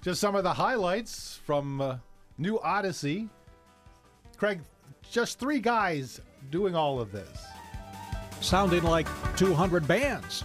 Just some of the highlights from New Odyssey. Craig, just 3 guys doing all of this. Sounding like 200 bands.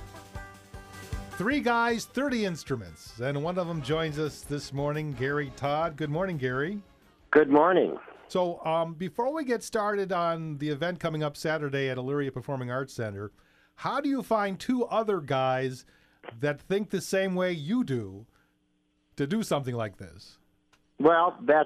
3 guys, 30 instruments. And one of them joins us this morning, Gary Todd. Good morning, Gary. Good morning. So before we get started on the event coming up Saturday at Elyria Performing Arts Center, how do you find 2 other guys that think the same way you do to do something like this? Well, that's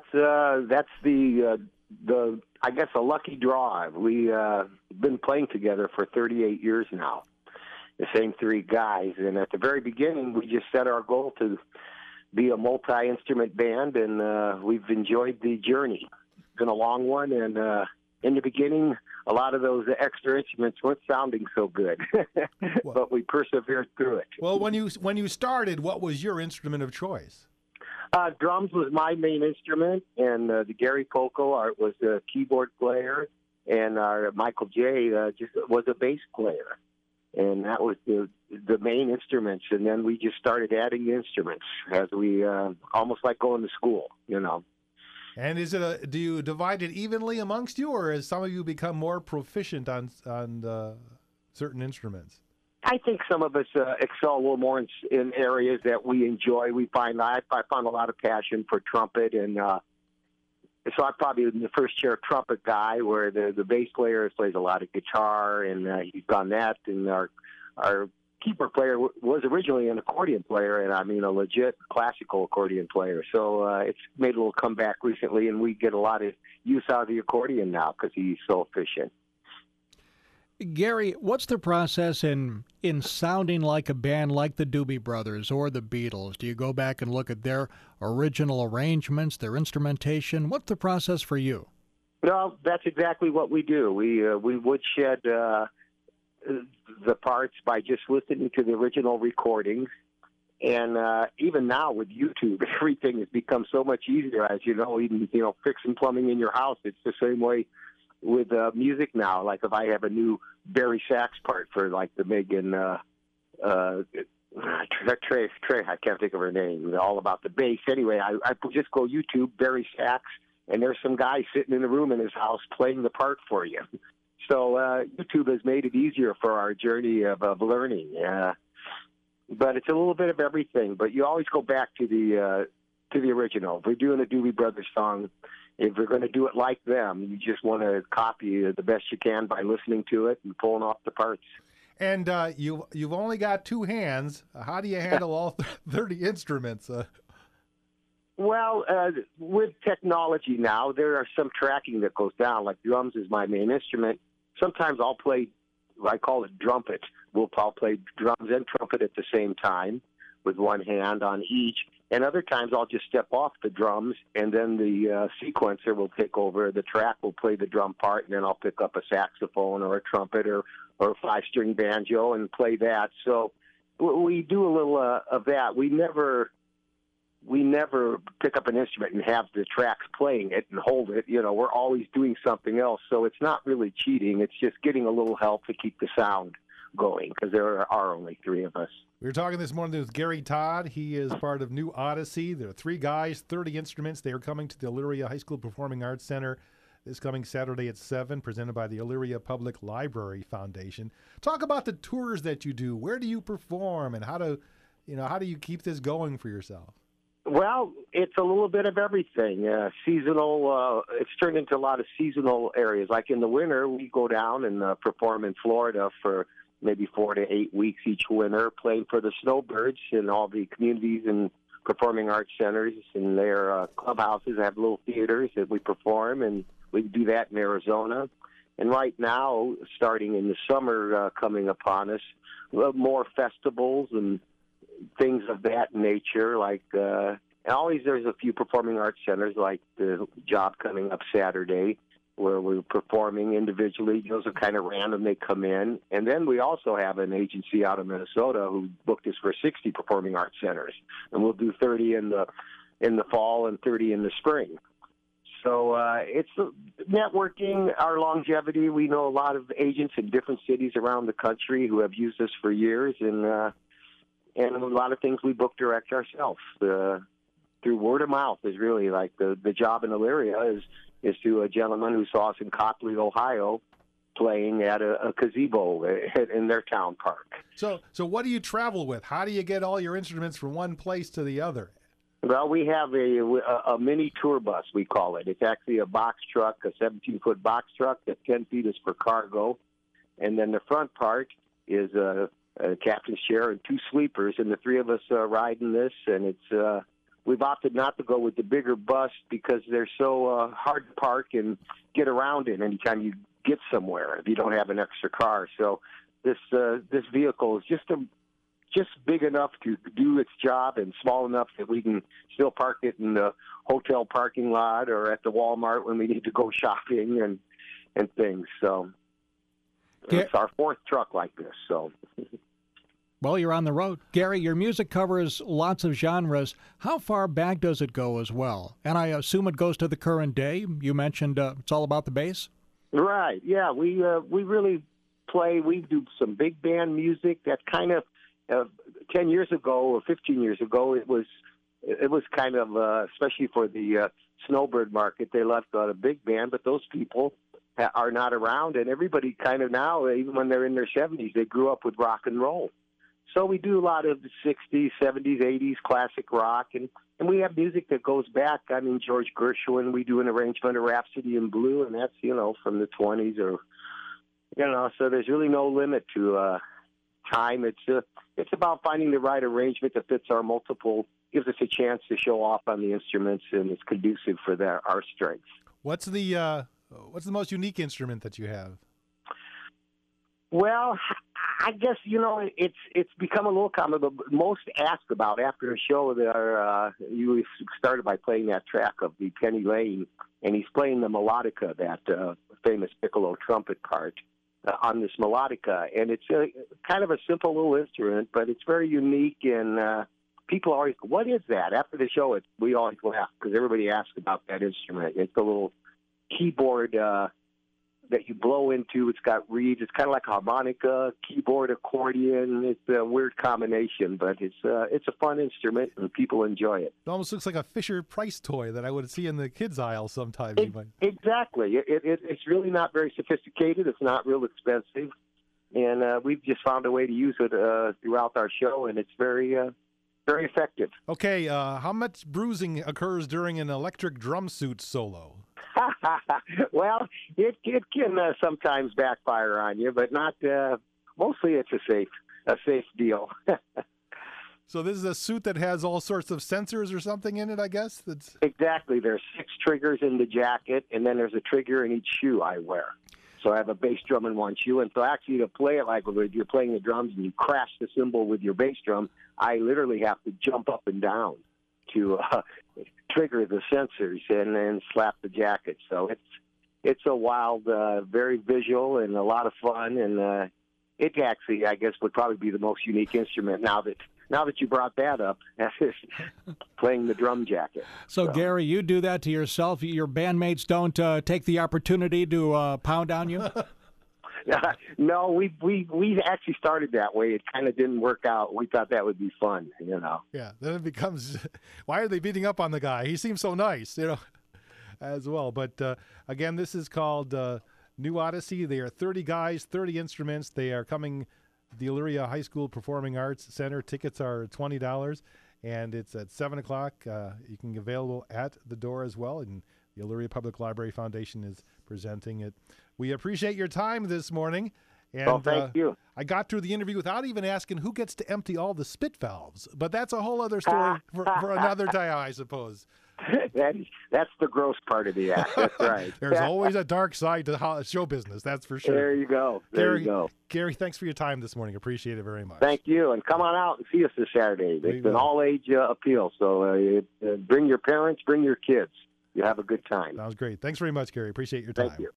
the I guess a lucky draw. We've been playing together for 38 years now, the same 3 guys. And at the very beginning, we just set our goal to be a multi-instrument band, and we've enjoyed the journey. It's been a long one, and in the beginning, a lot of those extra instruments weren't sounding so good, but we persevered through it. Well, when you started, what was your instrument of choice? Drums was my main instrument, and the Gary Poco was a keyboard player, and our Michael J. Just was a bass player, and that was the main instruments. And then we just started adding instruments as we almost like going to school, you know. And do you divide it evenly amongst you, or has some of you become more proficient on certain instruments? I think some of us excel a little more in areas that we enjoy. I found a lot of passion for trumpet, and so I'm probably the first chair trumpet guy, where the bass player plays a lot of guitar, and he's done that. And our keyboard player was originally an accordion player, and I mean a legit classical accordion player. So it's made a little comeback recently, and we get a lot of use out of the accordion now because he's so efficient. Gary, what's the process in sounding like a band like the Doobie Brothers or the Beatles? Do you go back and look at their original arrangements, their instrumentation? What's the process for you? Well, that's exactly what we do. We woodshed the parts by just listening to the original recordings. And even now with YouTube, everything has become so much easier. As you know, even fixing plumbing in your house, it's the same way with music now. Like if I have a new Barry sax part for like the Megan Trey, I can't think of her name, all about the bass. Anyway, I just go YouTube, Barry sax, and there's some guy sitting in a room in his house playing the part for you. So YouTube has made it easier for our journey of learning. But it's a little bit of everything. But you always go back to the original. If we're doing a Doobie Brothers song, if we're going to do it like them, you just want to copy the best you can by listening to it and pulling off the parts. And you've only got 2 hands. How do you handle all 30 instruments? Well, with technology now, there are some tracking that goes down. Like drums is my main instrument. Sometimes I'll play, I call it drumpet. I'll play drums and trumpet at the same time with one hand on each. And other times I'll just step off the drums, and then the sequencer will take over. The track will play the drum part, and then I'll pick up a saxophone or a trumpet or a 5-string banjo and play that. So we do a little of that. We never pick up an instrument and have the tracks playing it and hold it. We're always doing something else. So it's not really cheating. It's just getting a little help to keep the sound going, because there are only 3 of us. We were talking this morning with Gary Todd. He is part of New Odyssey. There are 3 guys, 30 instruments. They are coming to the Elyria High School Performing Arts Center this coming Saturday at 7, presented by the Elyria Public Library Foundation. Talk about the tours that you do. Where do you perform, and how do you keep this going for yourself? Well, it's a little bit of everything. Seasonal. It's turned into a lot of seasonal areas. Like in the winter, we go down and perform in Florida for maybe 4 to 8 weeks each winter, playing for the Snowbirds in all the communities and performing arts centers and their clubhouses. Have little theaters that we perform, and we do that in Arizona. And right now, starting in the summer coming upon us, more festivals and things of that nature. Like always, there's a few performing arts centers, like the job coming up Saturday, where we're performing individually. Those are kind of random. They come in. And then we also have an agency out of Minnesota who booked us for 60 performing arts centers. And we'll do 30 in the fall and 30 in the spring. So it's networking, our longevity. We know a lot of agents in different cities around the country who have used us for years, and a lot of things we book direct ourselves. through word of mouth is really like the job in Elyria is to a gentleman who saw us in Copley, Ohio, playing at a gazebo in their town park. So what do you travel with? How do you get all your instruments from one place to the other? Well, we have a mini tour bus, we call it. It's actually a box truck, a 17-foot box truck that 10 feet is for cargo. And then the front part is a captain's chair and 2 sleepers, and the 3 of us ride in this. And it's we've opted not to go with the bigger bus because they're so hard to park and get around in anytime you get somewhere if you don't have an extra car. So this vehicle is just big enough to do its job and small enough that we can still park it in the hotel parking lot or at the Walmart when we need to go shopping and things. So it's our 4th truck like this. So. Well, you're on the road. Gary, your music covers lots of genres. How far back does it go as well? And I assume it goes to the current day. You mentioned it's all about the bass? Right. Yeah, we really play. We do some big band music. That's kind of 10 years ago or 15 years ago, it was kind of, especially for the snowbird market, they left out a big band, but those people are not around, and everybody kind of now, even when they're in their 70s, they grew up with rock and roll. So we do a lot of the 60s, 70s, 80s classic rock, and we have music that goes back. I mean, George Gershwin, we do an arrangement of Rhapsody in Blue, and that's, from the 20s or, so there's really no limit to time. It's about finding the right arrangement that fits our multiple, gives us a chance to show off on the instruments, and it's conducive for our strengths. What's the most unique instrument that you have? Well, I guess it's become a little common. The most asked about after a show you started by playing that track of the Penny Lane, and he's playing the melodica, that famous piccolo trumpet part. On this melodica, and it's kind of a simple little instrument, but it's very unique, and people always, what is that? After the show, we always laugh because everybody asks about that instrument. It's a little keyboard that you blow into. It's got reeds. It's kind of like a harmonica, keyboard, accordion. It's a weird combination, but it's a fun instrument, and people enjoy it. It almost looks like a Fisher-Price toy that I would see in the kids' aisle sometimes. Exactly. It's really not very sophisticated. It's not real expensive, and we've just found a way to use it throughout our show, and it's very very effective. Okay, how much bruising occurs during an electric drum suit solo? Well, it can sometimes backfire on you, but not. Mostly, it's a safe deal. So this is a suit that has all sorts of sensors or something in it, I guess. Exactly. There's 6 triggers in the jacket, and then there's a trigger in each shoe I wear. So I have a bass drum in one shoe, and so actually to play it like when you're playing the drums and you crash the cymbal with your bass drum, I literally have to jump up and down to trigger the sensors and then slap the jacket. So it's a wild, very visual and a lot of fun, and it actually, I guess, would probably be the most unique instrument now that you brought that up, playing the drum jacket. So, Gary, you do that to yourself? Your bandmates don't take the opportunity to pound on you? No, we actually started that way. It kind of didn't work out. We thought that would be fun, Yeah, then it becomes, why are they beating up on the guy? He seems so nice, as well. But, again, this is called New Odyssey. They are 30 guys, 30 instruments. They are coming the Elyria High School Performing Arts Center. Tickets are $20, and it's at 7 o'clock. You can get available at the door as well, and the Elyria Public Library Foundation is presenting it. We appreciate your time this morning. And, thank you. I got through the interview without even asking who gets to empty all the spit valves, but that's a whole other story for another time, I suppose. That's the gross part of the act. That's right. There's always a dark side to show business, that's for sure. There you go. You go. Gary, thanks for your time this morning. Appreciate it very much. Thank you. And come on out and see us this Saturday. It's an all-age appeal, so bring your parents, bring your kids. You have a good time. Sounds great. Thanks very much, Gary. Appreciate your time. Thank you.